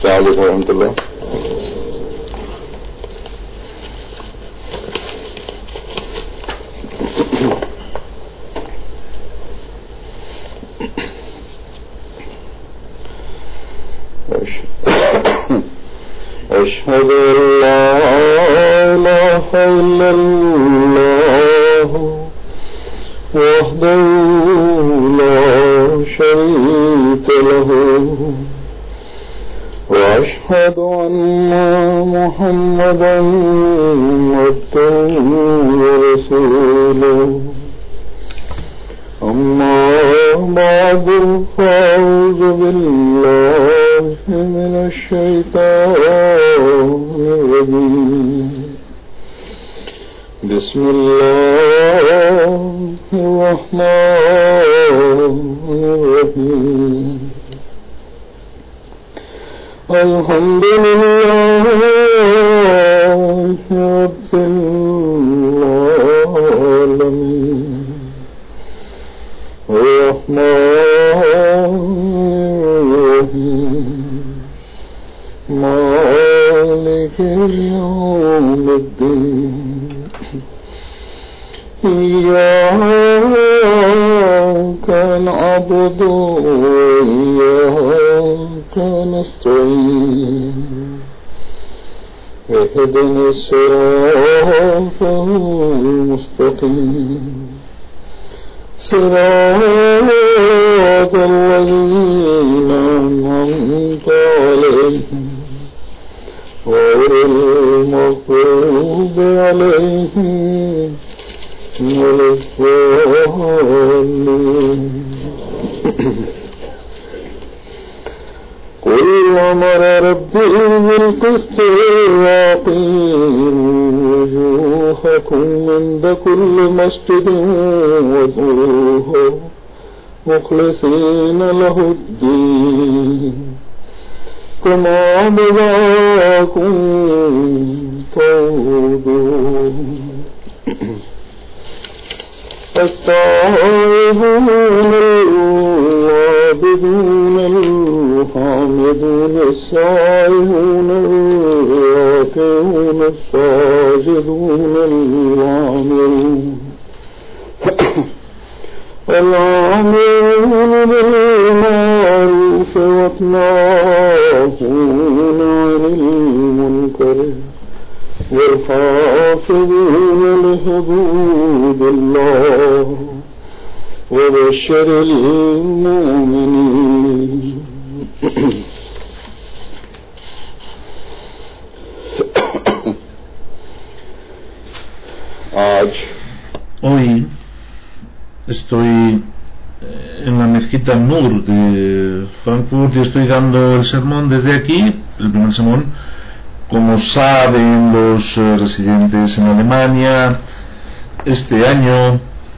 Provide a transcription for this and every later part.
السلام عليكم ورحمة الله. أشهد أن لا إله إلا الله وحده لا شريك له وأشهد أن محمدا عبده ورسوله. أما بعد فأعوذ بالله من الشيطان الرجيم. بسم الله الرحمن الرحيم. الحمد لله رب العالمين الرحمن الرحيم مالك يوم الدين. إياك نعبد وإياك نستعين. اهدنا الصراط المستقيم صراط الذين أنعمت عليهم غير المغضوب عليهم ولا الضالين. قل أمر ربي بالقسط وأقيموا وجوهكم عند كل مسجد وادعوه مخلصين له الدين كما بداكم تعودون. التائبون العابدون الحامدون السائحون الراكعون الساجدون العاملون بالمعروف والناهون عن المنكر والحافظون لحدود الله وبشر المؤمنين. Hoy estoy en la mezquita Nur de Frankfurt y estoy dando el sermón desde aquí, el primer sermón. Como saben los residentes en Alemania, este año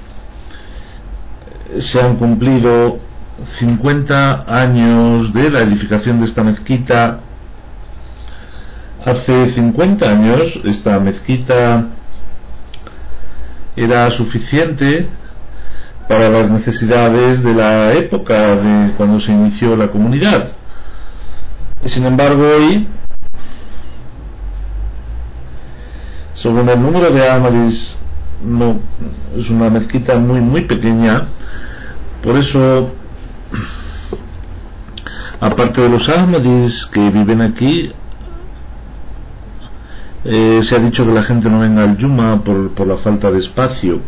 se han cumplido 50 años de la edificación de esta mezquita. Hace 50 años esta mezquita era suficiente para las necesidades de la época de cuando se inició la comunidad. Y sin embargo hoy, según el número de Ahmadis, no es una mezquita muy pequeña. Por eso, aparte de los Ahmadis que viven aquí, se ha dicho que la gente no venga al Yuma por la falta de espacio.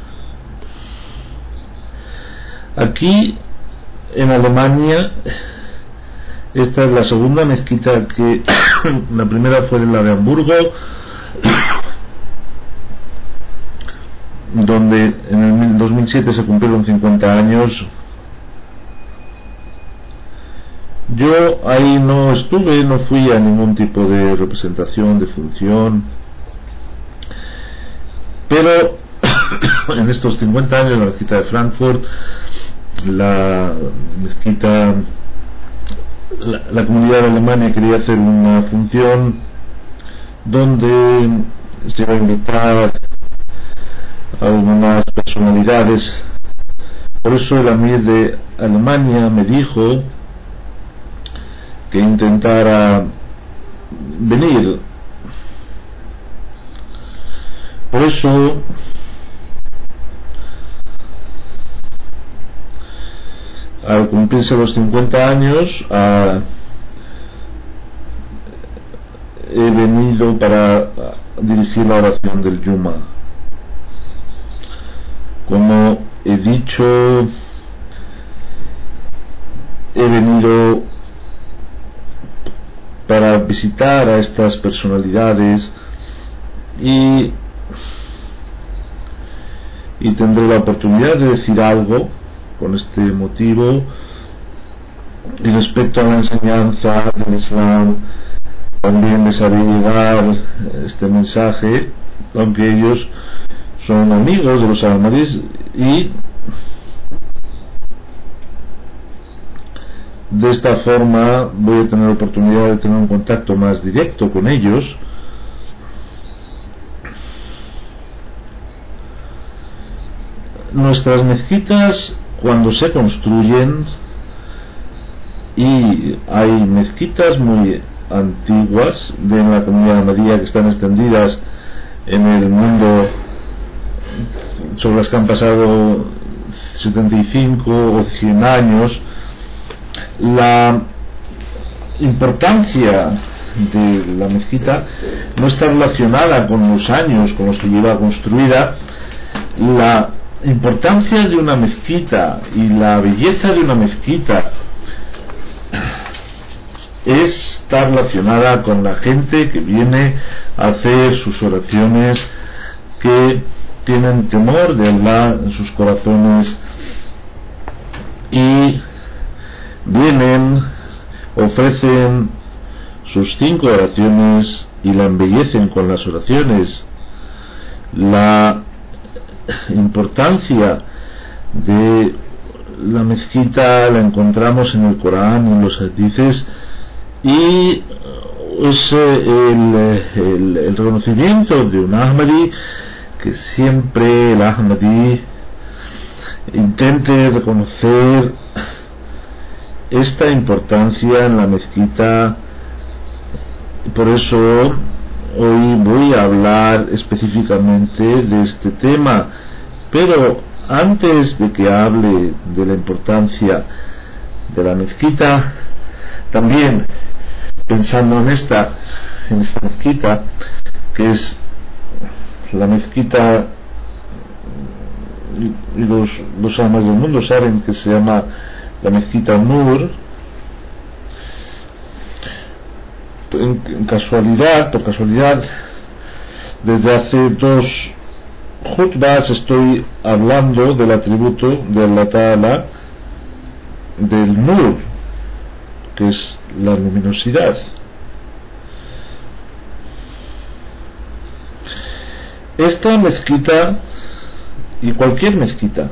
Aquí en Alemania, esta es la segunda mezquita que la primera fue la de Hamburgo, donde en el 2007 se cumplieron 50 años. Yo ahí no estuve, no fui a ningún tipo de representación, de función, pero en estos 50 años la mezquita de Frankfurt, la mezquita, la comunidad de Alemania quería hacer una función donde se iba a invitar a algunas personalidades. Por eso el amir de Alemania me dijo que intentara venir. Por eso al cumplirse los 50 años he venido para dirigir la oración del Yuma. Como he dicho, he venido para visitar a estas personalidades y tendré la oportunidad de decir algo con este motivo y respecto a la enseñanza del Islam. También les haré llegar este mensaje, aunque ellos son amigos de los Ahmadis, y de esta forma voy a tener la oportunidad de tener un contacto más directo con ellos. Nuestras mezquitas, cuando se construyen, y hay mezquitas muy antiguas de la comunidad ahmadía que están extendidas en el mundo, sobre las que han pasado 75 o 100 años, la importancia de la mezquita no está relacionada con los años con los que lleva construida. La importancia de una mezquita y la belleza de una mezquita está relacionada con la gente que viene a hacer sus oraciones, que tienen temor de Allah en sus corazones y vienen, ofrecen sus 5 oraciones y la embellecen con las oraciones. La importancia de la mezquita la encontramos en el Corán y en los hadices, y es el reconocimiento de un Ahmadi, que siempre el Ahmadi intente reconocer esta importancia en la mezquita. Por eso hoy voy a hablar específicamente de este tema, pero antes de que hable de la importancia de la mezquita, también pensando en esta mezquita, que es la mezquita, y los almas del mundo saben que se llama la mezquita Nur. Por casualidad, desde hace 2 jutbas estoy hablando del atributo de Allah Ta'ala del Nur, que es la luminosidad. Esta mezquita y cualquier mezquita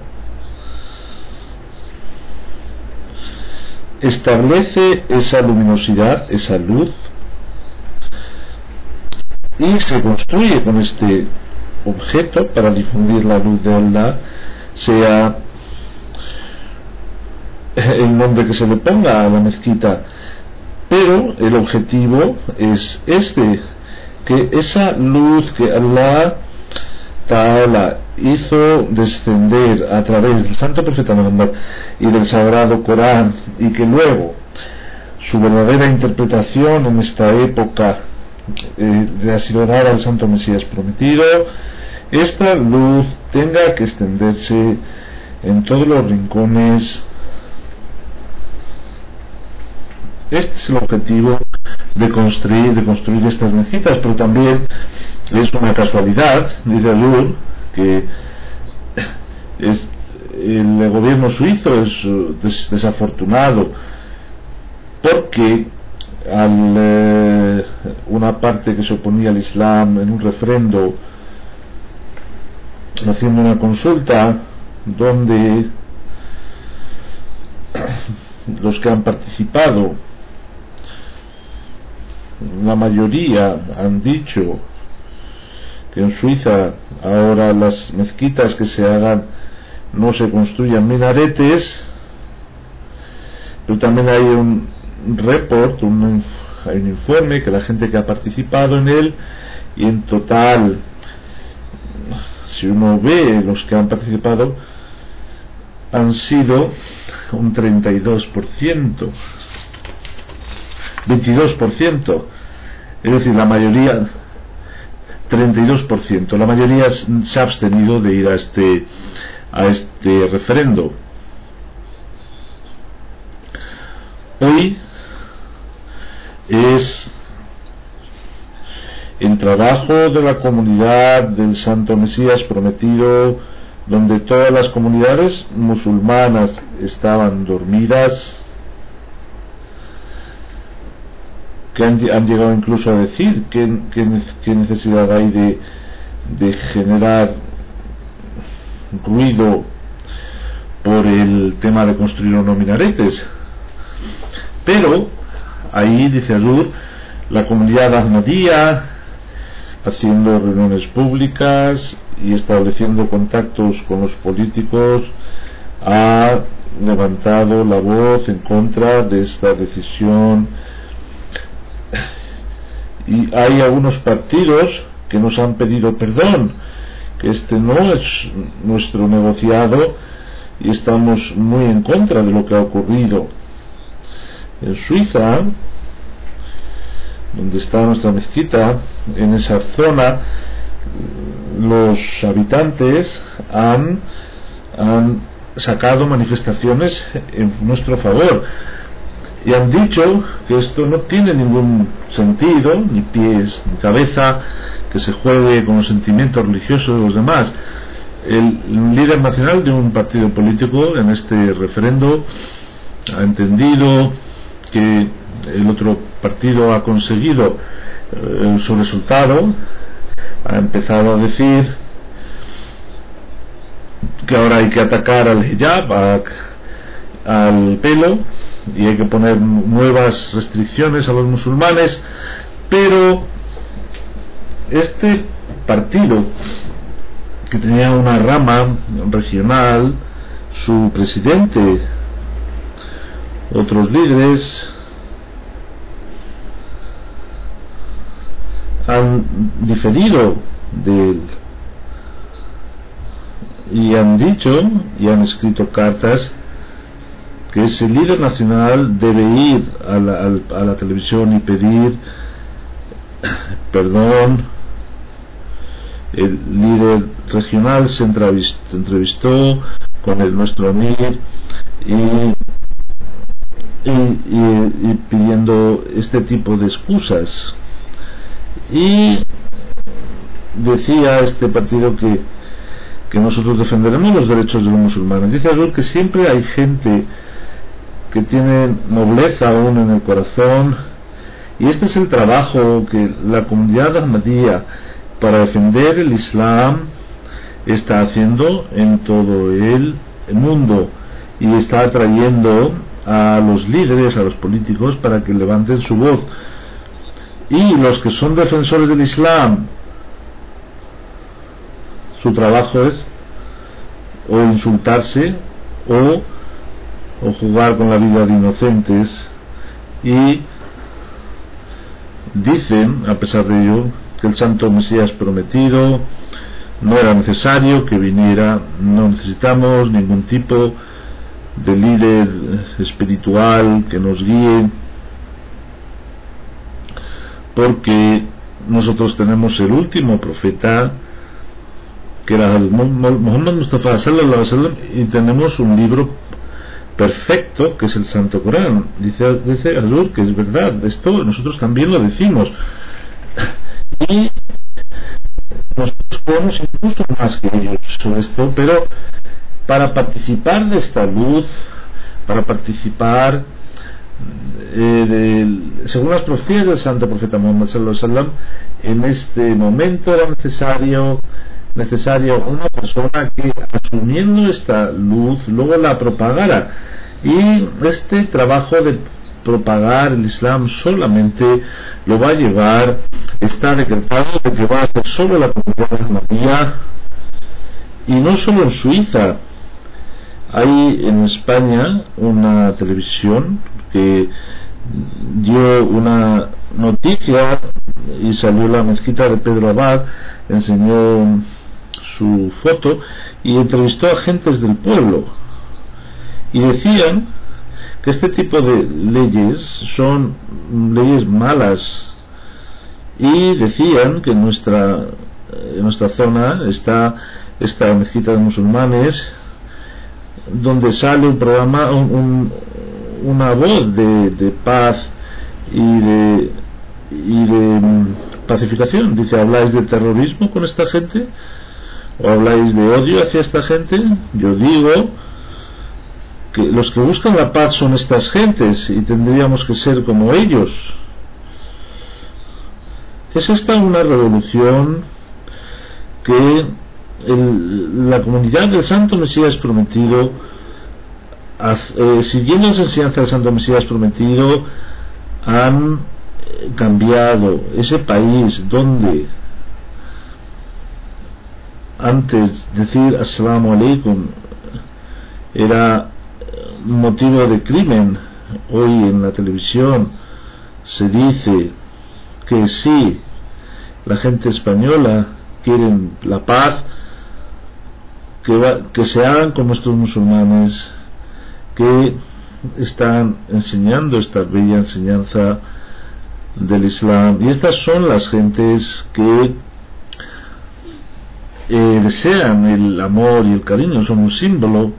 establece esa luminosidad, esa luz, y se construye con este objeto para difundir la luz de Allah, sea el nombre que se le ponga a la mezquita, pero el objetivo es que esa luz que Allah Ta'ala hizo descender a través del Santo Profeta Muhammad y del Sagrado Corán, y que luego su verdadera interpretación en esta época le ha sido dada al Santo Mesías prometido, esta luz tenga que extenderse en todos los rincones. Este es el objetivo de construir estas mezquitas, pero también es una casualidad, dice Alur, que el gobierno suizo es desafortunado, porque una parte que se oponía al Islam en un referendo, haciendo una consulta donde los que han participado, la mayoría han dicho que en Suiza ahora las mezquitas que se hagan no se construyan minaretes, pero también hay report, hay un informe que la gente que ha participado en él, y en total, si uno ve los que han participado, han sido un 32%, 22%, es decir, la mayoría, 32%, la mayoría se ha abstenido de ir a este referendo. Hoy es el trabajo de la comunidad del Santo Mesías prometido, donde todas las comunidades musulmanas estaban dormidas, que han llegado incluso a decir qué necesidad hay de generar ruido por el tema de construir unos minaretes. Pero ahí, dice Azur, la comunidad Ahmadía, haciendo reuniones públicas y estableciendo contactos con los políticos, ha levantado la voz en contra de esta decisión. Y hay algunos partidos que nos han pedido perdón, que este no es nuestro negociado, y estamos muy en contra de lo que ha ocurrido. En Suiza, donde está nuestra mezquita, en esa zona, los habitantes han sacado manifestaciones en nuestro favor y han dicho que esto no tiene ningún sentido, ni pies ni cabeza, que se juegue con los sentimientos religiosos de los demás. El líder nacional de un partido político en este referendo ha entendido que el otro partido ha conseguido su resultado, ha empezado a decir que ahora hay que atacar al hijab, al pelo, y hay que poner nuevas restricciones a los musulmanes. Pero este partido, que tenía una rama regional, su presidente, otros líderes, han diferido de él y han dicho y han escrito cartas que ese líder nacional debe ir a la televisión y pedir perdón. El líder regional se entrevistó con nuestro Amir y pidiendo este tipo de excusas, y decía este partido que nosotros defenderemos los derechos de los musulmanes. Dice algo que siempre hay gente que tiene nobleza aún en el corazón, y este es el trabajo que la comunidad ahmadía para defender el Islam está haciendo en todo el mundo, y está atrayendo a los líderes, a los políticos, para que levanten su voz. Y los que son defensores del Islam, su trabajo es o insultarse o jugar con la vida de inocentes, y dicen, a pesar de ello, que el Santo Mesías prometido no era necesario que viniera, no necesitamos ningún tipo de líder espiritual que nos guíe, porque nosotros tenemos el último profeta, que era Muhammad Mustafa sallallahu alaihi wasallam, y tenemos un libro perfecto que es el Santo Corán. Dice Azur que es verdad, esto nosotros también lo decimos, y nosotros podemos incluso más que ellos sobre esto, pero para participar de esta luz, para participar según las profecías del santo profeta Muhammad sallallahu alaihi wasallam, en este momento era necesaria una persona que, asumiendo esta luz, luego la propagara. Y este trabajo de propagar el Islam solamente lo va a llevar, está decretado de que va a ser solo la comunidad ahmadía, y no solo en Suiza. Hay en España una televisión que dio una noticia y salió la mezquita de Pedro Abad, enseñó su foto y entrevistó a gentes del pueblo, y decían que este tipo de leyes son leyes malas, y decían que en nuestra zona está esta mezquita de musulmanes donde sale un programa, una voz de paz y de pacificación. Dice: ¿habláis de terrorismo con esta gente? ¿O habláis de odio hacia esta gente? Yo digo que los que buscan la paz son estas gentes y tendríamos que ser como ellos. ¿Es esta una revolución que la comunidad del Santo Mesías Prometido, siguiendo las enseñanzas del Santo Mesías Prometido, han cambiado ese país donde antes decir Assalamu alaikum era motivo de crimen? Hoy en la televisión se dice que sí, la gente española quiere la paz, que se hagan como estos musulmanes que están enseñando esta bella enseñanza del Islam. Y estas son las gentes que desean el amor y el cariño, son un símbolo.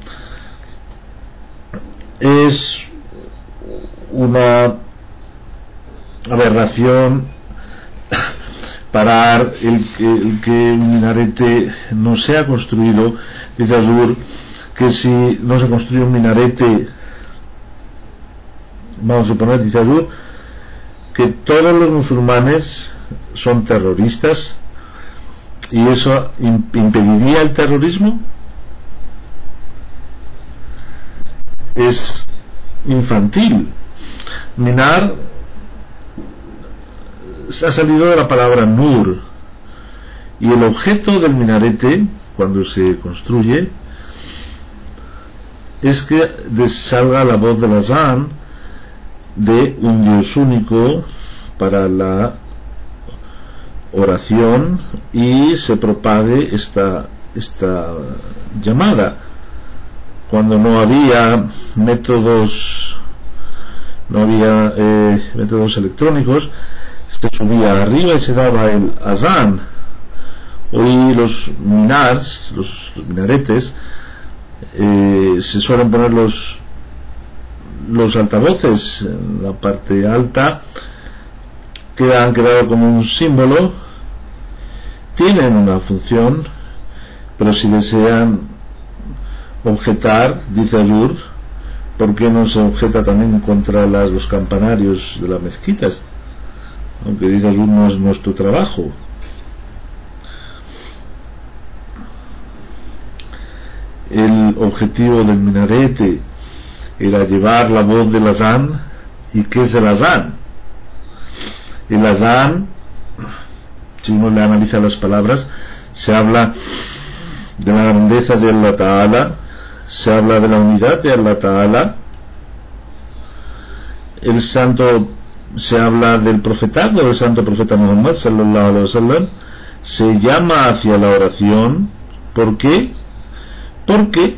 Es una aberración parar el que un minarete no sea construido. Dice Azur que si no se construye un minarete, vamos a suponer, dice Azur, que todos los musulmanes son terroristas y eso impediría el terrorismo. Es infantil. Minar ha salido de la palabra nur, y el objeto del minarete cuando se construye es que salga la voz del azán de un Dios único para la oración y se propague esta llamada. Cuando no había métodos electrónicos, se subía arriba y se daba el azán. Hoy los minaretes, se suelen poner los altavoces en la parte alta, que han quedado como un símbolo, tienen una función, pero si desean objetar, dice Ayur, ¿por qué no se objeta también contra los campanarios de las mezquitas? Aunque dice Ayur, no es nuestro trabajo. El objetivo del minarete era llevar la voz del azán. ¿Y qué es el azán? El azán, si uno le analiza las palabras, se habla de la grandeza de Allah Ta'ala, se habla de la unidad de Allah Ta'ala. El santo, se habla del profetado del santo profeta Muhammad sallallahu alaihi wasallam, se llama hacia la oración. ¿Por qué? Porque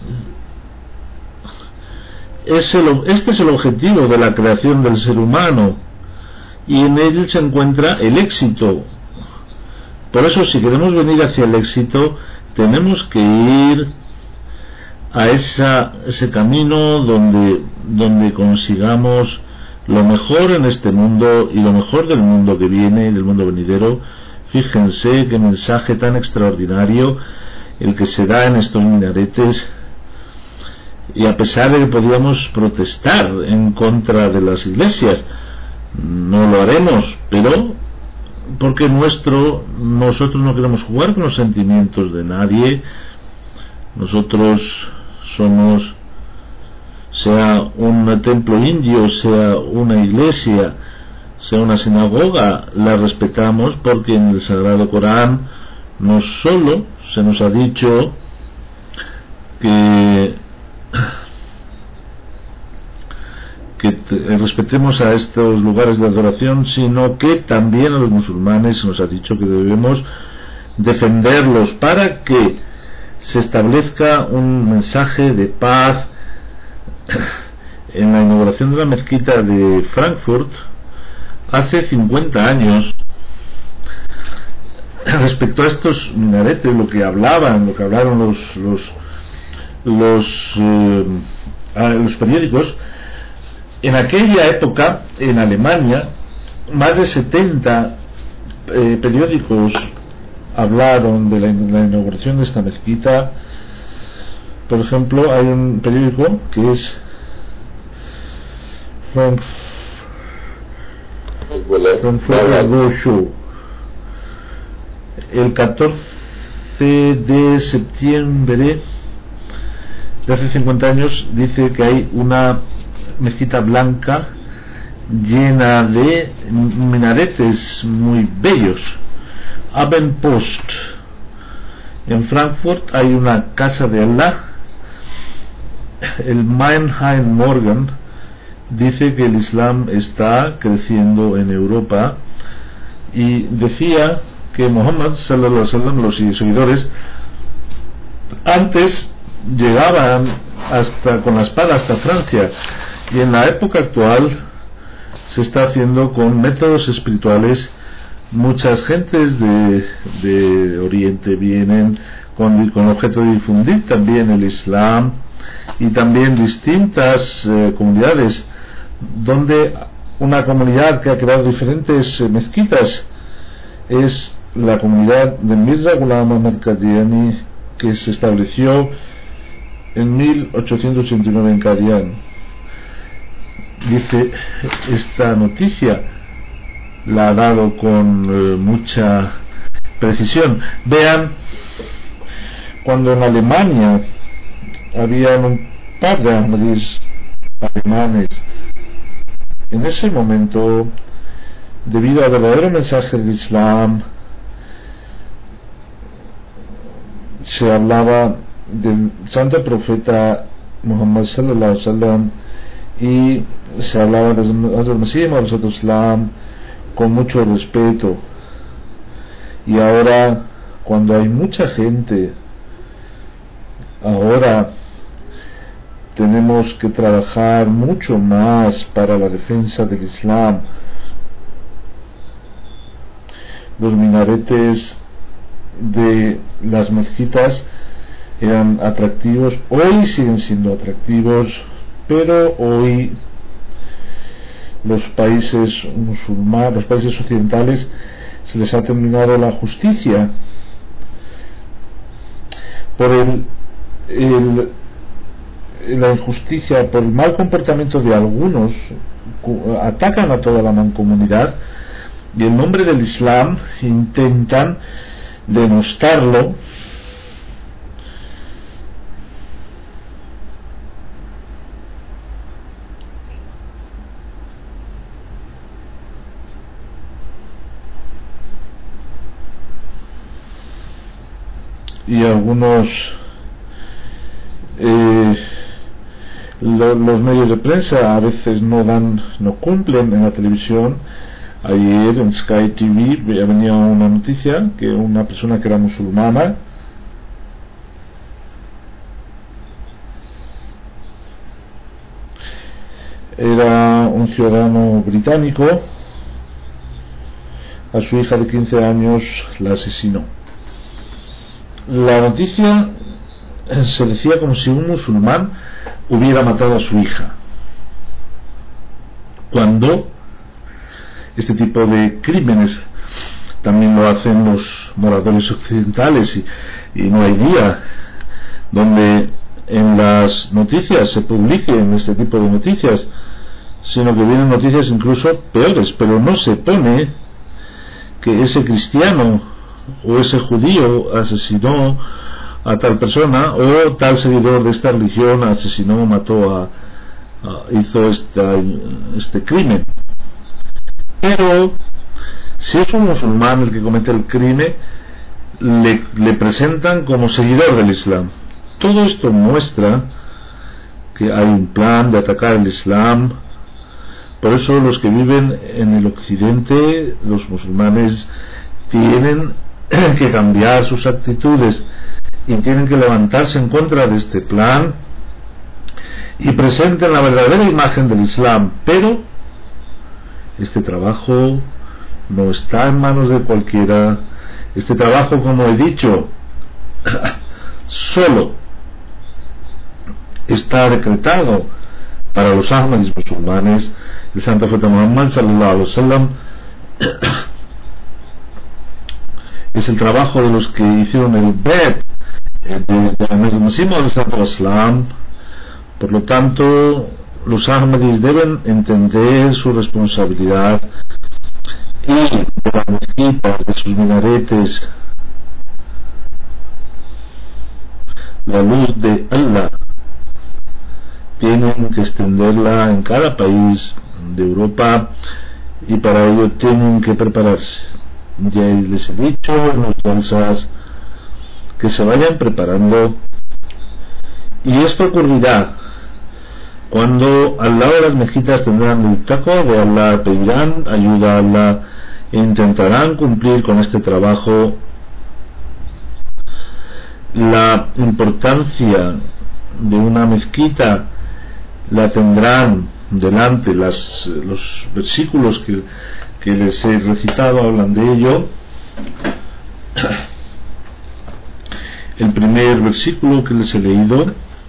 este es el objetivo de la creación del ser humano y en él se encuentra el éxito. Por eso, si queremos venir hacia el éxito, tenemos que ir a ese camino donde consigamos lo mejor en este mundo y lo mejor del mundo que viene, del mundo venidero. Fíjense qué mensaje tan extraordinario el que se da en estos minaretes, y a pesar de que podríamos protestar en contra de las iglesias, no lo haremos, pero porque nosotros no queremos jugar con los sentimientos de nadie. Nosotros somos, sea un templo indio, sea una iglesia, sea una sinagoga, la respetamos, porque en el Sagrado Corán no solo se nos ha dicho que respetemos a estos lugares de adoración, sino que también a los musulmanes se nos ha dicho que debemos defenderlos para que se establezca un mensaje de paz. En la inauguración de la mezquita de Frankfurt hace 50 años, respecto a estos minaretes, lo que hablaron los periódicos, en aquella época en Alemania más de 70 periódicos hablaron de la inauguración de esta mezquita. Por ejemplo, hay un periódico que es Frankfurter Show. El 14 de septiembre de hace 50 años dice que hay una mezquita blanca llena de minaretes muy bellos. Abendpost. En Frankfurt hay una casa de Allah. El Mannheim Morgen dice que el Islam está creciendo en Europa, y decía que Muhammad sallallahu alaihi wasallam, los seguidores, antes llegaban hasta con la espada hasta Francia, y en la época actual se está haciendo con métodos espirituales. Muchas gentes de Oriente vienen con objeto de difundir también el Islam, y también distintas comunidades, donde una comunidad que ha creado diferentes mezquitas es la comunidad de Mirza Ghulam Ahmad Qadiani, que se estableció en 1889 en Qadian. Dice, esta noticia la ha dado con mucha precisión. Vean, cuando en Alemania había un par de ahmadis alemanes, en ese momento, debido al verdadero mensaje del Islam, se hablaba del santo profeta Muhammad sallallahu alaihi wasallam, y se hablaba del Mesías Maud Islam con mucho respeto. Y ahora, cuando hay mucha gente, ahora tenemos que trabajar mucho más para la defensa del Islam. Los minaretes de las mezquitas eran atractivos, hoy siguen siendo atractivos, pero hoy los países musulmanes, los países occidentales, se les ha terminado la justicia por la injusticia, por el mal comportamiento de algunos. Atacan a toda la mancomunidad, y en nombre del Islam intentan denostarlo. Y algunos los medios de prensa a veces no cumplen. En la televisión, ayer en Sky TV venía una noticia que una persona que era musulmana era un ciudadano británico, a su hija de 15 años la asesinó. La noticia se decía como si un musulmán hubiera matado a su hija, cuando este tipo de crímenes también lo hacen los moradores occidentales, y no hay día donde en las noticias se publiquen este tipo de noticias, sino que vienen noticias incluso peores. Pero no se pone que ese cristiano o ese judío asesinó a tal persona, o tal seguidor de esta religión asesinó, mató hizo este crimen. Pero si es un musulmán el que comete el crimen, le presentan como seguidor del Islam. Todo esto muestra que hay un plan de atacar el Islam, Por eso los que viven en el occidente, los musulmanes, tienen que cambiar sus actitudes y tienen que levantarse en contra de este plan y presenten la verdadera imagen del Islam. Pero este trabajo no está en manos de cualquiera. Este trabajo, como he dicho, solo está decretado para los ahmadis musulmanes. El santo profeta Muhammad sallallahu alaihi wasallam es el trabajo de los que hicieron el bet de la Mesnasimo del santo Islam. Por lo tanto, los ahmadis deben entender su responsabilidad y de las mezquitas, de sus minaretes, la luz de Allah tienen que extenderla en cada país de Europa, y para ello tienen que prepararse. Ya les he dicho en los jalsas que se vayan preparando, y esto ocurrirá cuando al lado de las mezquitas tendrán el taqwa de Allah, pedirán ayuda a Allah e intentarán cumplir con este trabajo. La importancia de una mezquita la tendrán delante. Los versículos que les he recitado hablan de ello. El primer versículo que les he leído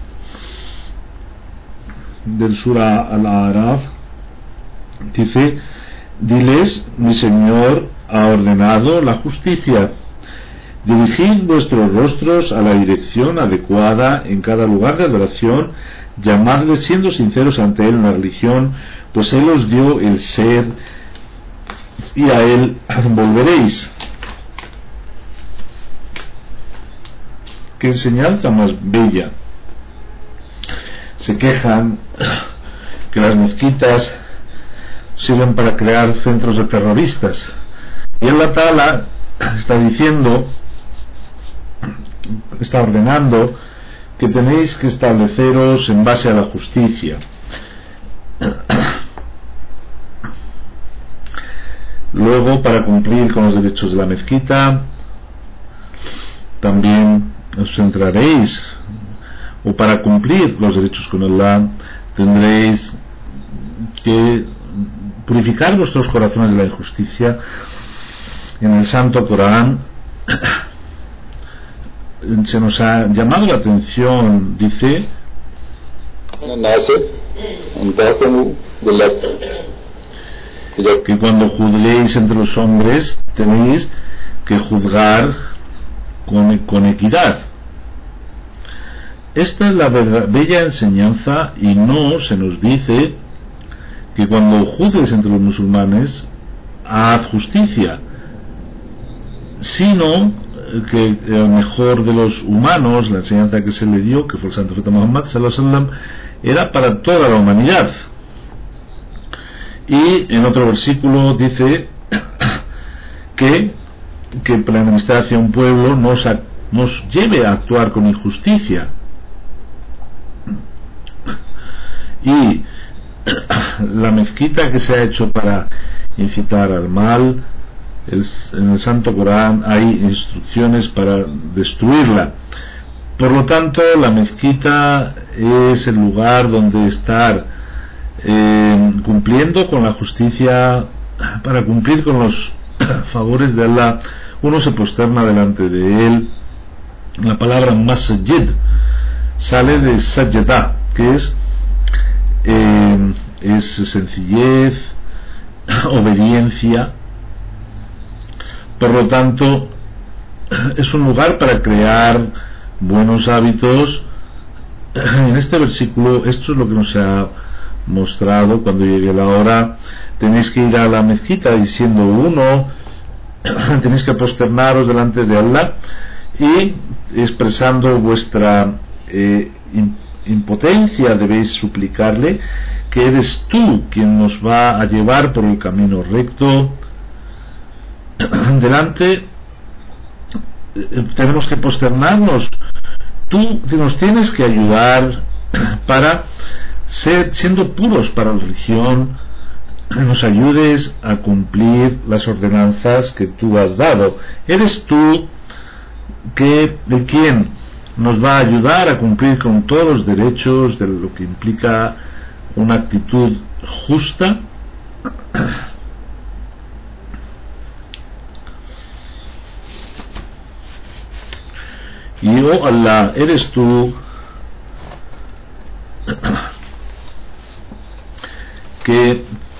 del Surah Al-A'raf dice: diles, mi Señor ha ordenado la justicia, dirigid vuestros rostros a la dirección adecuada en cada lugar de adoración, llamadles siendo sinceros ante Él en la religión, pues Él os dio el ser y a Él volveréis. Qué enseñanza más bella. Se quejan que las mezquitas sirven para crear centros de terroristas, y Allah Ta'ala está diciendo, está ordenando que tenéis que estableceros en base a la justicia. Luego, para cumplir con los derechos de la mezquita, también os centraréis, o para cumplir los derechos con Allah, tendréis que purificar vuestros corazones de la injusticia. En el Santo Corán se nos ha llamado la atención, dice que cuando juzguéis entre los hombres tenéis que juzgar con equidad. Esta es la bella enseñanza, y no se nos dice que cuando juzgues entre los musulmanes haz justicia, sino que el mejor de los humanos, la enseñanza que se le dio, que fue el santo profeta Muhammad sallallahu alaihi wasallam, era para toda la humanidad. Y en otro versículo dice que la enemistad hacia un pueblo nos lleve a actuar con injusticia. Y la mezquita que se ha hecho para incitar al mal, en el Santo Corán hay instrucciones para destruirla. Por lo tanto, la mezquita es el lugar donde estar cumpliendo con la justicia. Para cumplir con los favores de Allah, uno se posterna delante de Él. La palabra masjid sale de sajda, que es sencillez, obediencia. Por lo tanto, es un lugar para crear buenos hábitos. En este versículo, esto es lo que nos ha mostrado. Cuando llegue la hora, tenéis que ir a la mezquita, y siendo uno, tenéis que posternaros delante de Allah y expresando vuestra impotencia, debéis suplicarle que eres tú quien nos va a llevar por el camino recto. Delante tenemos que posternarnos. Tú nos tienes que ayudar para siendo puros para la religión, nos ayudes a cumplir las ordenanzas que tú has dado. Eres tú el quien nos va a ayudar a cumplir con todos los derechos de lo que implica una actitud justa y oh Allah, eres tú que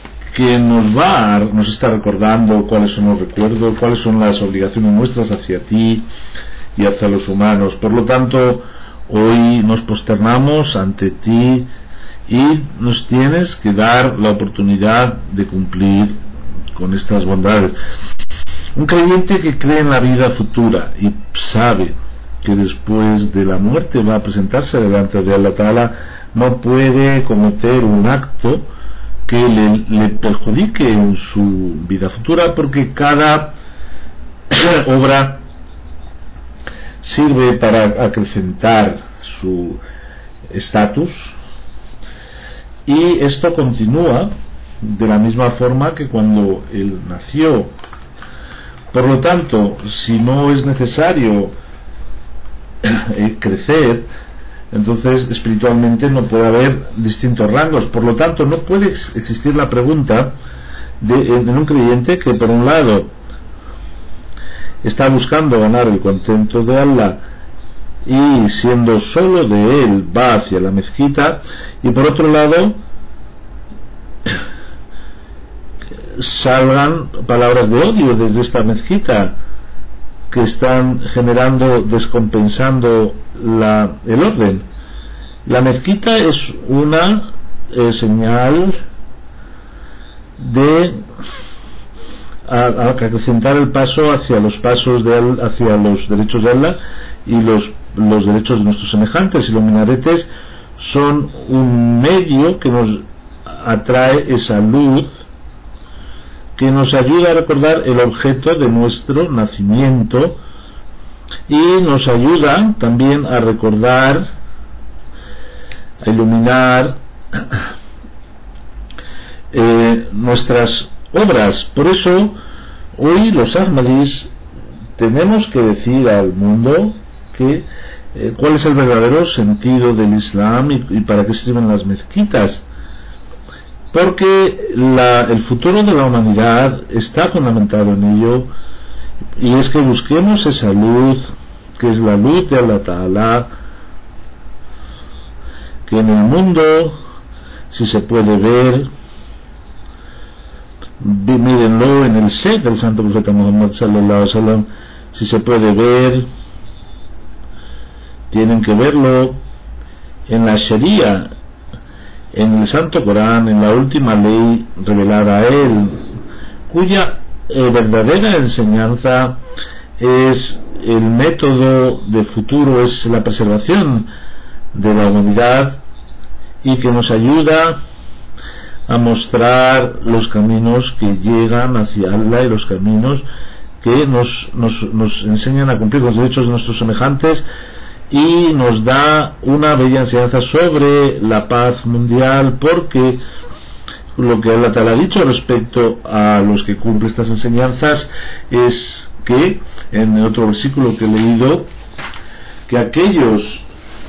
nos está recordando cuáles son los recuerdos, cuáles son las obligaciones nuestras hacia ti y hacia los humanos. Por lo tanto, hoy nos posternamos ante ti y nos tienes que dar la oportunidad de cumplir con estas bondades. Un creyente que cree en la vida futura y sabe que después de la muerte va a presentarse delante de Allah Ta'ala, no puede cometer un acto que le perjudique en su vida futura, porque cada obra sirve para acrecentar su estatus, y esto continúa de la misma forma que cuando él nació. Por lo tanto, si no es necesario crecer, entonces espiritualmente no puede haber distintos rangos. Por lo tanto, no puede existir la pregunta en un creyente que por un lado está buscando ganar el contento de Allah y siendo solo de él va hacia la mezquita, y por otro lado salgan palabras de odio desde esta mezquita que están descompensando el orden. La mezquita es una señal de acrecentar el paso hacia los hacia los derechos de Allah y los derechos de nuestros semejantes, y los minaretes son un medio que nos atrae esa luz que nos ayuda a recordar el objeto de nuestro nacimiento, y nos ayuda también a recordar, a iluminar nuestras obras. Por eso hoy los Ahmadis tenemos que decir al mundo cuál es el verdadero sentido del Islam y para qué sirven las mezquitas, porque el futuro de la humanidad está fundamentado en ello, y es que busquemos esa luz que es la luz de Allah Ta'ala, que en el mundo, si se puede ver, mírenlo en el ser del santo profeta Muhammad sallallahu alaihi wasallam, si se puede ver, tienen que verlo en la Sharia, en el Santo Corán, en la última ley revelada a él, cuya verdadera enseñanza es el método de futuro, es la preservación de la humanidad, y que nos ayuda a mostrar los caminos que llegan hacia Allah y los caminos que nos enseñan a cumplir con los derechos de nuestros semejantes, y nos da una bella enseñanza sobre la paz mundial, porque lo que Allah Ta'ala ha dicho respecto a los que cumplen estas enseñanzas es que, en otro versículo que he leído, que aquellos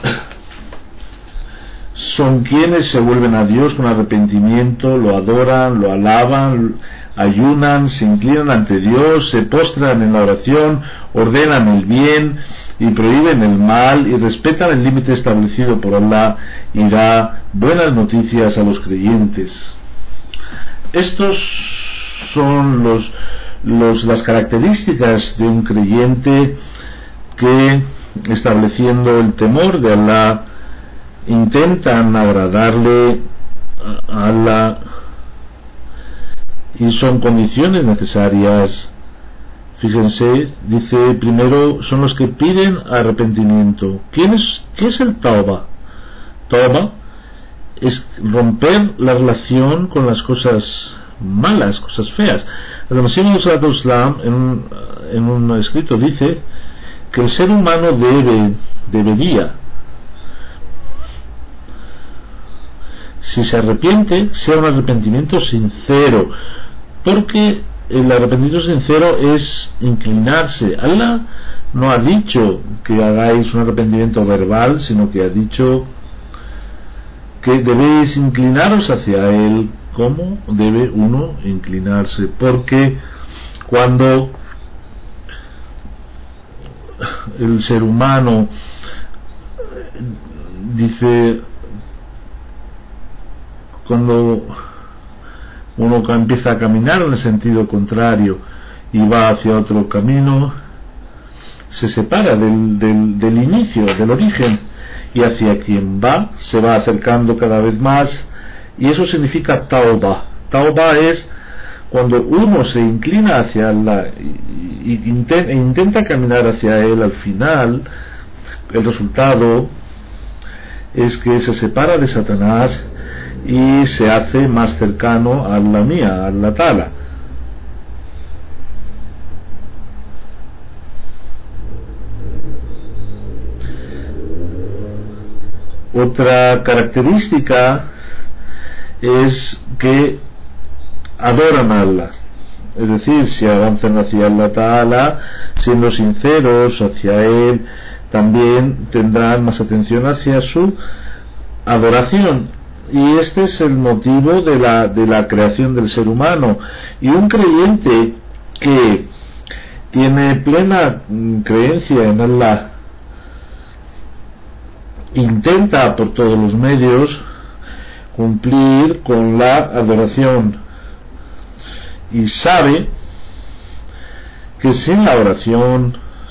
son quienes se vuelven a Dios con arrepentimiento, lo adoran, lo alaban, ayunan, se inclinan ante Dios, se postran en la oración, ordenan el bien y prohíben el mal, y respetan el límite establecido por Allah, y da buenas noticias a los creyentes. Estos son las características de un creyente que, estableciendo el temor de Allah, intentan agradarle a Allah, y son condiciones necesarias. Fíjense, dice primero, son los que piden arrepentimiento. ¿Qué es el tauba? Tauba es romper la relación con las cosas malas, cosas feas. El Masih Muhammad Islam en un escrito dice que el ser humano debería, si se arrepiente, sea un arrepentimiento sincero, porque el arrepentimiento sincero es inclinarse. Allah no ha dicho que hagáis un arrepentimiento verbal, sino que ha dicho que debéis inclinaros hacia Él. ¿Cómo debe uno inclinarse? Porque cuando el ser humano dice, cuando uno empieza a caminar en el sentido contrario y va hacia otro camino, se separa del inicio, del origen, y hacia quien va se va acercando cada vez más, y eso significa tauba. Tauba es cuando uno se inclina hacia Allah e intenta caminar hacia Él. Al final el resultado es que se separa de Satanás y se hace más cercano a Allah mía, a Allah Ta'ala. Otra característica es que adoran a Allah, es decir, si avanzan hacia Allah Ta'ala siendo sinceros hacia Él, también tendrán más atención hacia su adoración, y este es el motivo de la creación del ser humano. Y un creyente que tiene plena creencia en Allah intenta por todos los medios cumplir con la adoración, y sabe que sin la adoración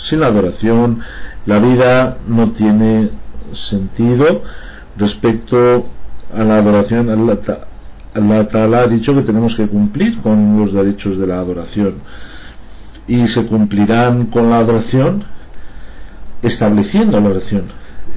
la vida no tiene sentido. Respecto a la adoración, Allah Ta'ala ha dicho que tenemos que cumplir con los derechos de la adoración, y se cumplirán con la adoración estableciendo la oración.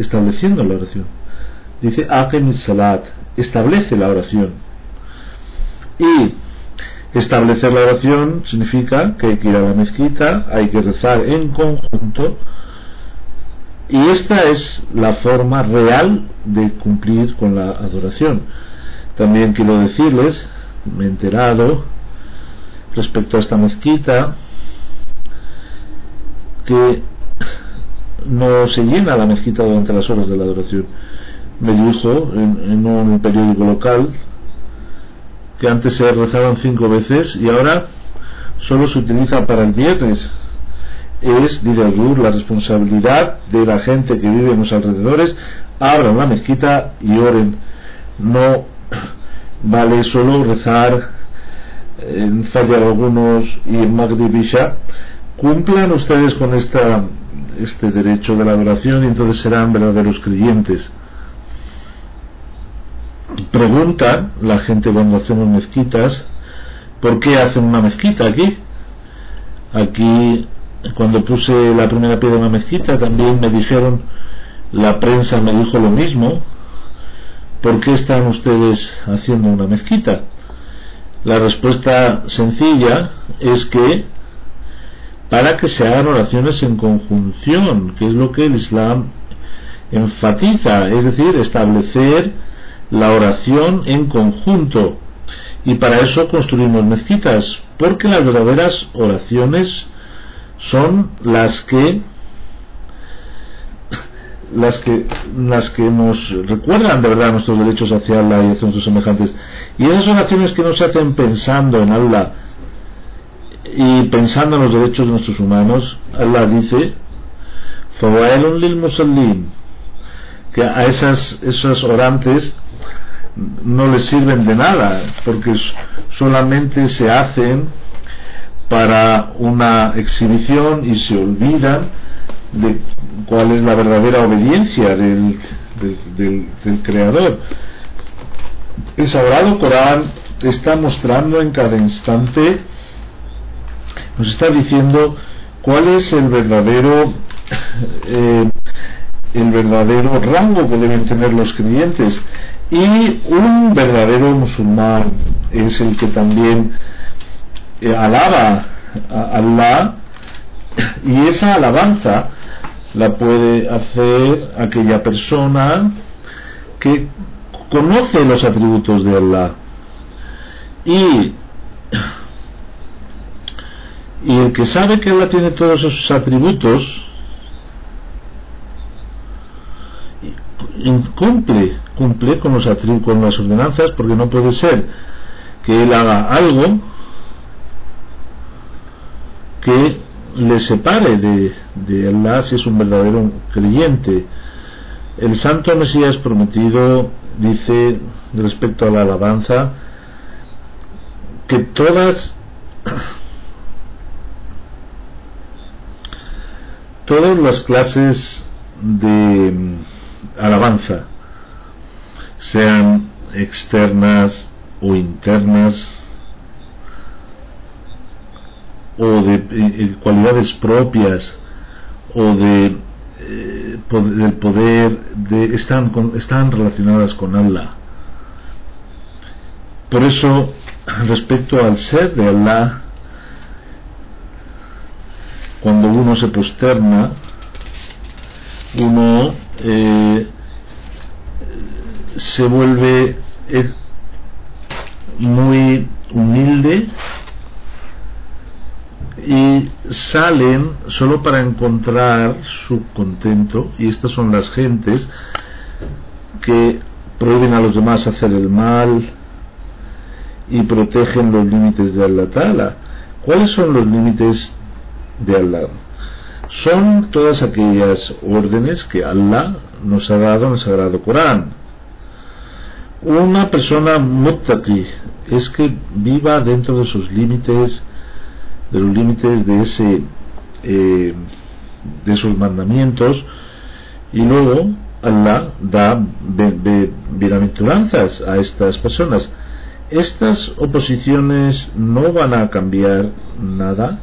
Dice Aqimis Salat, establece la oración. Y establecer la oración significa que hay que ir a la mezquita, hay que rezar en conjunto, y esta es la forma real de cumplir con la adoración. También quiero decirles, me he enterado respecto a esta mezquita, que no se llena la mezquita durante las horas de la adoración. Me dijo en un periódico local que antes se rezaban 5 veces y ahora solo se utiliza para el viernes. Es, dice la responsabilidad de la gente que vive en los alrededores, abran la mezquita y oren. No vale solo rezar en Fajr algunos y en Maghrib Isha. Cumplan ustedes con este derecho de la adoración y entonces serán verdaderos creyentes. Pregunta la gente cuando hacemos mezquitas, ¿por qué hacen una mezquita aquí? Aquí, cuando puse la primera piedra en una mezquita, también me dijeron, la prensa me dijo lo mismo, ¿por qué están ustedes haciendo una mezquita? La respuesta sencilla es que para que se hagan oraciones en conjunción, que es lo que el Islam enfatiza, es decir, establecer la oración en conjunto, y para eso construimos mezquitas, porque las verdaderas oraciones son las que nos recuerdan de verdad nuestros derechos hacia Allah y hacia nuestros semejantes, y esas oraciones que nos hacen pensando en Allah y pensando en los derechos de nuestros humanos. Allah dice fawailun lil musallin, que a esos orantes no les sirven de nada, porque solamente se hacen para una exhibición y se olvidan de cuál es la verdadera obediencia del Creador. El Sagrado Corán está mostrando en cada instante, nos está diciendo cuál es el verdadero rango que deben tener los creyentes, y un verdadero musulmán es el que también alaba a Allah, y esa alabanza la puede hacer aquella persona que conoce los atributos de Allah, y el que sabe que Allah tiene todos esos atributos cumple con las ordenanzas, porque no puede ser que él haga algo que le separe de Allah si es un verdadero creyente. El santo Mesías prometido dice respecto a la alabanza que todas las clases de alabanza, sean externas o internas, o de cualidades propias, o del poder, están relacionadas con Allah. Por eso, respecto al ser de Allah, cuando uno se posterna, uno se vuelve muy humilde, y salen solo para encontrar su contento, y estas son las gentes que prohíben a los demás hacer el mal y protegen los límites de Allah Ta'ala. ¿Cuáles son los límites de Allah? Son todas aquellas órdenes que Allah nos ha dado en el Sagrado Corán. Una persona muttaqi es que viva dentro de sus límites, de los límites de esos mandamientos, y luego Allah da bienaventuranzas a estas personas. Estas oposiciones no van a cambiar nada.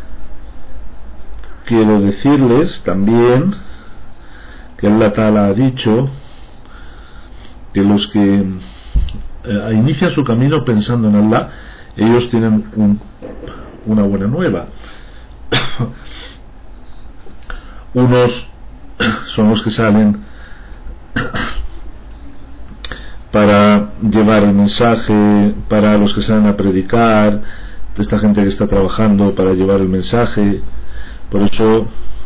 Quiero decirles también que Allah Ta'ala ha dicho que los que inician su camino pensando en Allah, ellos tienen una buena nueva. Unos son los que salen para llevar el mensaje, para los que salen a predicar, de esta gente que está trabajando para llevar el mensaje. Por eso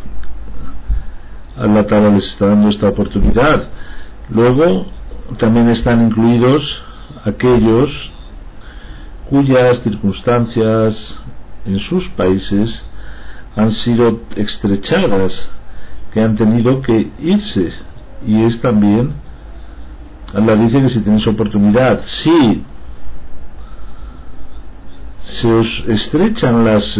Allah Ta'ala les está dando esta oportunidad. Luego también están incluidos aquellos cuyas circunstancias en sus países han sido estrechadas, que han tenido que irse, y es también, Allah dice que si tenéis oportunidad, si se os estrechan las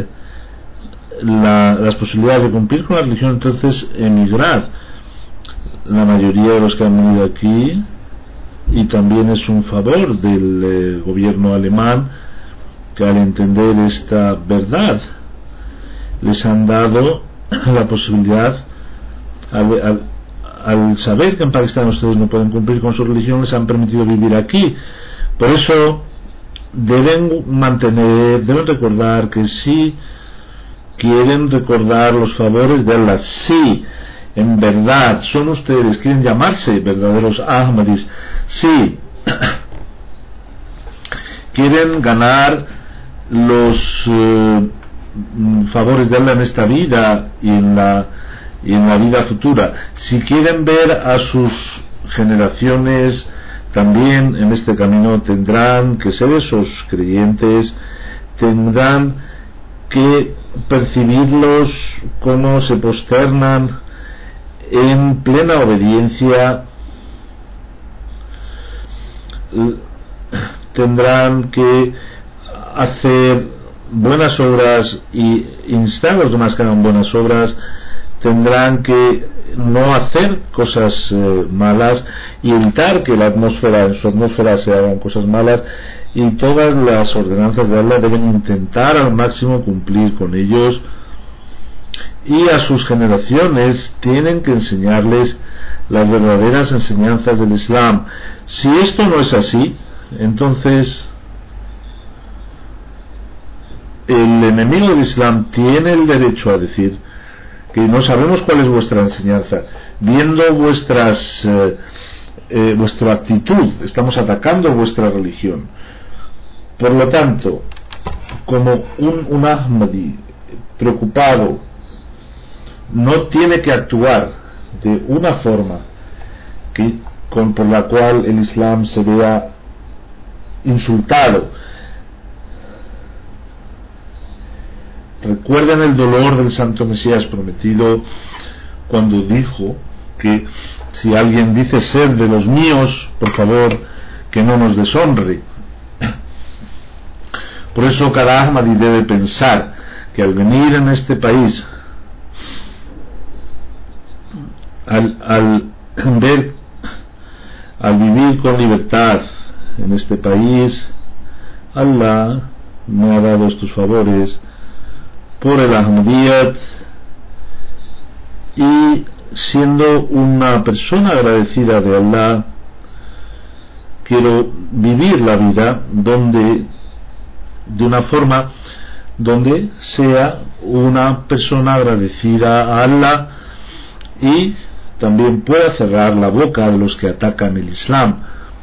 posibilidades de cumplir con la religión, entonces emigrad. La mayoría de los que han venido aquí, y también es un favor del gobierno alemán, que al entender esta verdad les han dado la posibilidad, al saber que en Pakistán ustedes no pueden cumplir con su religión, les han permitido vivir aquí. Por eso deben recordar que si quieren recordar los favores de Allah, si en verdad son ustedes, quieren llamarse verdaderos Ahmadis, si quieren ganar los favores de Allah en esta vida y en la vida futura, si quieren ver a sus generaciones también en este camino, tendrán que ser esos creyentes, tendrán que percibirlos como se posternan en plena obediencia, tendrán que hacer buenas obras y instar a los demás que hagan buenas obras, tendrán que no hacer cosas malas y evitar que en su atmósfera se hagan cosas malas, y todas las ordenanzas de Allah deben intentar al máximo cumplir con ellos, y a sus generaciones tienen que enseñarles las verdaderas enseñanzas del Islam. Si esto no es así, entonces el enemigo del Islam tiene el derecho a decir que no sabemos cuál es vuestra enseñanza, viendo vuestras vuestra actitud, estamos atacando vuestra religión. Por lo tanto, como un Ahmadi preocupado no tiene que actuar de una forma por la cual el Islam se vea insultado. Recuerden el dolor del Santo Mesías prometido cuando dijo que si alguien dice ser de los míos, por favor que no nos deshonre. Por eso cada Ahmadi debe pensar que al venir en este país, al vivir con libertad en este país, Allah me ha dado estos favores por el Ahmadiyyat, y siendo una persona agradecida de Allah, quiero vivir la vida de una forma donde sea una persona agradecida a Allah y también pueda cerrar la boca de los que atacan el Islam.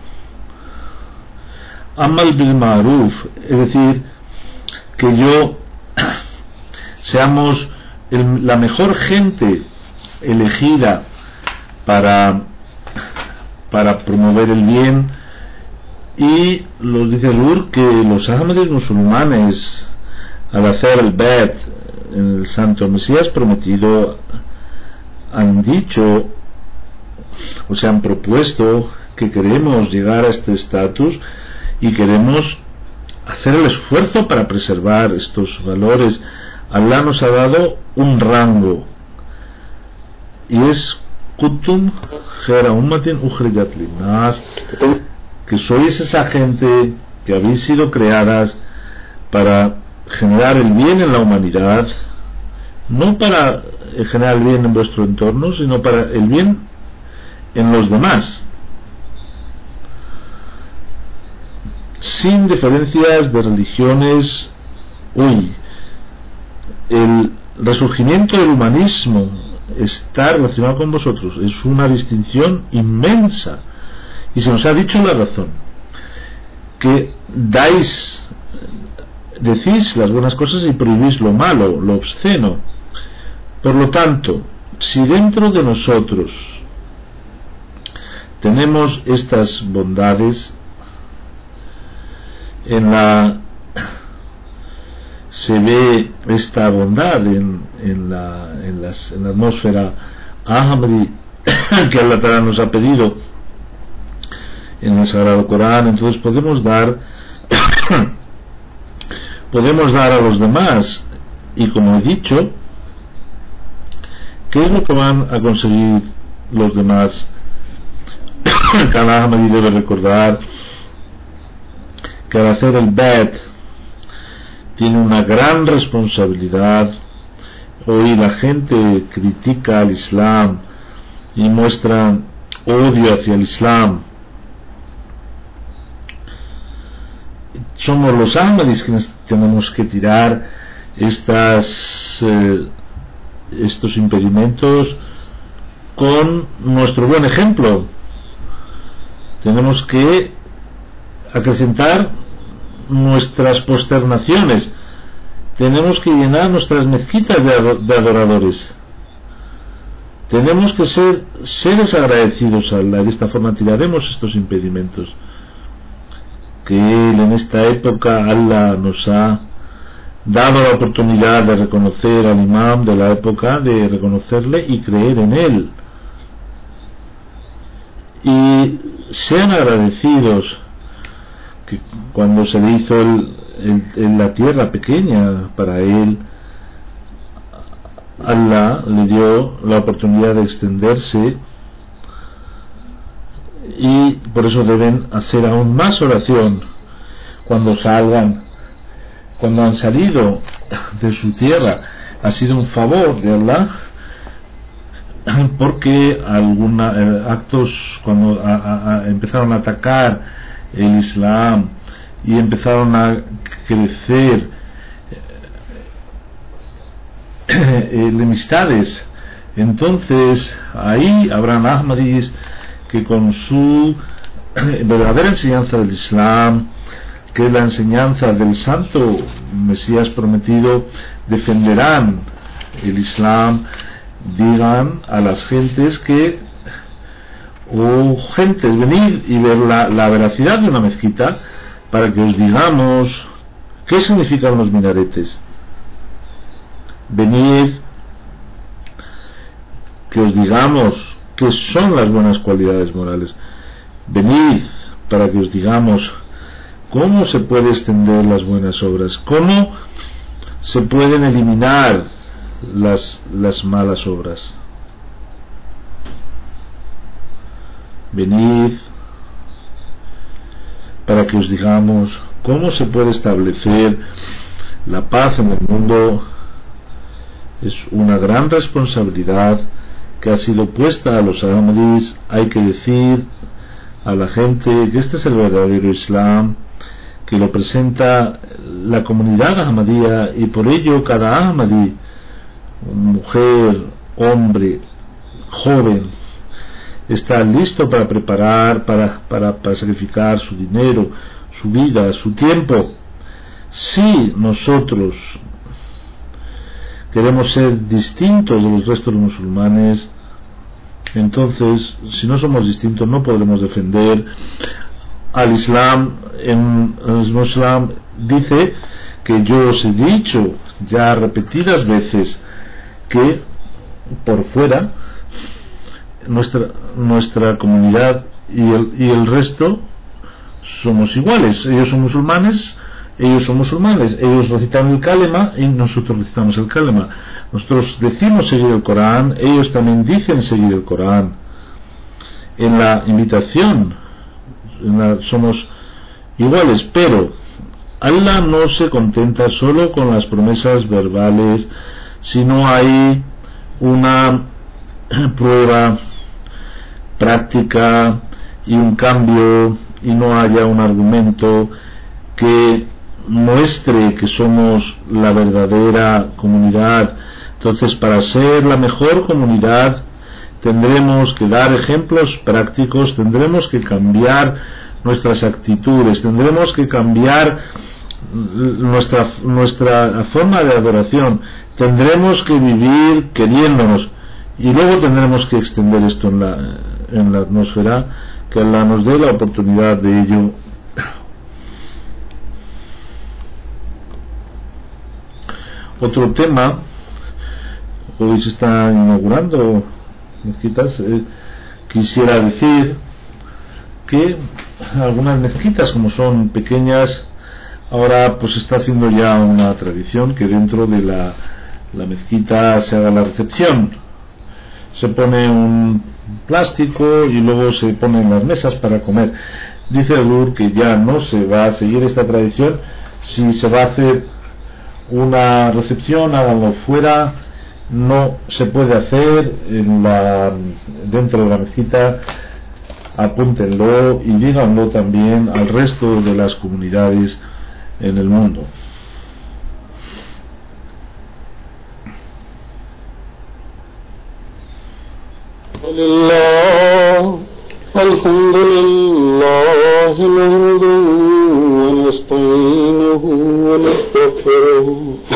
Amal bil Ma'ruf, es decir, que seamos la mejor gente elegida para promover el bien. Y los dice Rur que los Ahmadis musulmanes, al hacer el Bait en el Santo Mesías prometido, han dicho o se han propuesto que queremos llegar a este estatus y queremos hacer el esfuerzo para preservar estos valores. Allah nos ha dado un rango y es Kuntum khayra ummatin ukhrijat linnas, que sois esa gente que habéis sido creadas para generar el bien en la humanidad, no para generar el bien en vuestro entorno, sino para el bien en los demás, sin diferencias de religiones. El resurgimiento del humanismo está relacionado con vosotros, es una distinción inmensa, y se nos ha dicho la razón, que decís las buenas cosas y prohibís lo malo, lo obsceno. Por lo tanto, si dentro de nosotros tenemos estas bondades, se ve esta bondad en la atmósfera Ahmadi que Allah Ta'ala nos ha pedido en el Sagrado Corán. Entonces podemos dar a los demás. Y como he dicho, ¿qué es lo que van a conseguir los demás? Cada Ahmadi debe recordar que al hacer el Bait tiene una gran responsabilidad. Hoy la gente critica al Islam y muestra odio hacia el Islam. Somos los Ahmadis que tenemos que tirar estos impedimentos con nuestro buen ejemplo. Tenemos que acrecentar nuestras posternaciones, tenemos que llenar nuestras mezquitas de adoradores, tenemos que ser seres agradecidos a Allah. De esta forma tiraremos estos impedimentos que en esta época Allah nos ha dado la oportunidad de reconocer al imam de la época, de reconocerle y creer en él, y sean agradecidos que cuando se le hizo la tierra pequeña para él, Allah le dio la oportunidad de extenderse, y por eso deben hacer aún más oración cuando han salido de su tierra. Ha sido un favor de Allah, porque actos cuando empezaron a atacar el Islam y empezaron a crecer enemistades, entonces ahí habrán Ahmadis que con su verdadera enseñanza del Islam, que es la enseñanza del santo Mesías prometido, defenderán el Islam, digan a las gentes que, gentes, venid y ver la veracidad de una mezquita, para que os digamos qué significan los minaretes. Venid, que os digamos qué son las buenas cualidades morales. Venid para que os digamos cómo se puede extender las buenas obras, cómo se pueden eliminar las malas obras. Venid para que os digamos cómo se puede establecer la paz en el mundo. Es una gran responsabilidad que ha sido puesta a los ahmadís. Hay que decir a la gente que este es el verdadero Islam, que lo presenta la comunidad ahmadía, y por ello cada ahmadí, mujer, hombre, joven, está listo para preparar, para sacrificar su dinero, su vida, su tiempo. Si nosotros queremos ser distintos de los restos de los musulmanes, entonces, si no somos distintos, no podremos defender al Islam. En el Islam dice que yo os he dicho ya repetidas veces que por fuera nuestra comunidad y el resto somos iguales. Ellos son musulmanes, ellos recitan el kalema y nosotros recitamos el kalema. Nosotros decimos seguir el Corán, ellos también dicen seguir el Corán. En la invitación somos iguales, pero Allah no se contenta solo con las promesas verbales, sino hay una prueba práctica y un cambio, y no haya un argumento que muestre que somos la verdadera comunidad. Entonces, para ser la mejor comunidad tendremos que dar ejemplos prácticos, tendremos que cambiar nuestras actitudes, tendremos que cambiar nuestra forma de adoración, tendremos que vivir queriéndonos, y luego tendremos que extender esto en la atmósfera, que Allah nos dé la oportunidad de ello. Otro tema, hoy se está inaugurando mezquitas. Quisiera decir que algunas mezquitas, como son pequeñas, ahora pues se está haciendo ya una tradición que dentro de la mezquita se haga la recepción. Se pone un plástico y luego se ponen las mesas para comer. Dice el Ur que ya no se va a seguir esta tradición. Si se va a hacer una recepción, háganlo fuera, no se puede hacer dentro de la mezquita. Apúntenlo y díganlo también al resto de las comunidades en el mundo. الحمد لله نحمده ونستعينه ونستغفره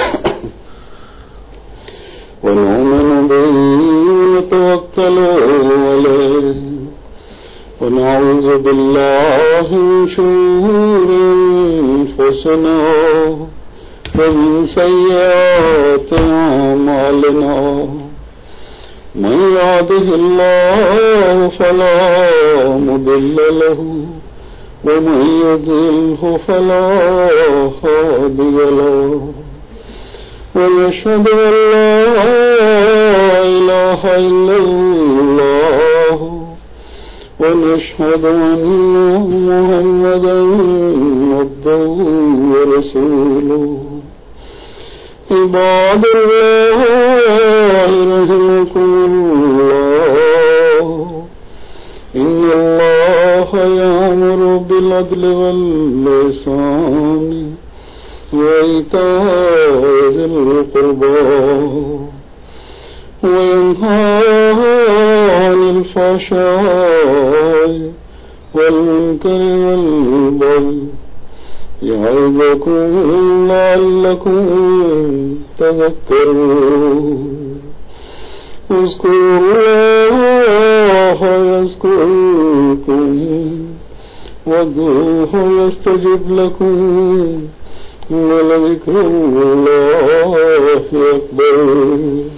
ونؤمن به ونتوكل عليه ونعوذ بالله من شرور أنفسنا ومن سيئات أعمالنا من يهده الله فلا مضل له ومن يضلل فلا هادي له ونشهد أن لا إله إلا الله ونشهد أن محمدا عبده ورسوله عباد الله رحمكم الله إن الله يأمر بالعدل والإحسان وإيتاء ذي القربى وينهى عن الفحشاء والمنكر والبغي يعظكم لعلكم تذكرون اذكروا الله يذكركم وادعوه يستجب لكم ولذكر الله أكبر.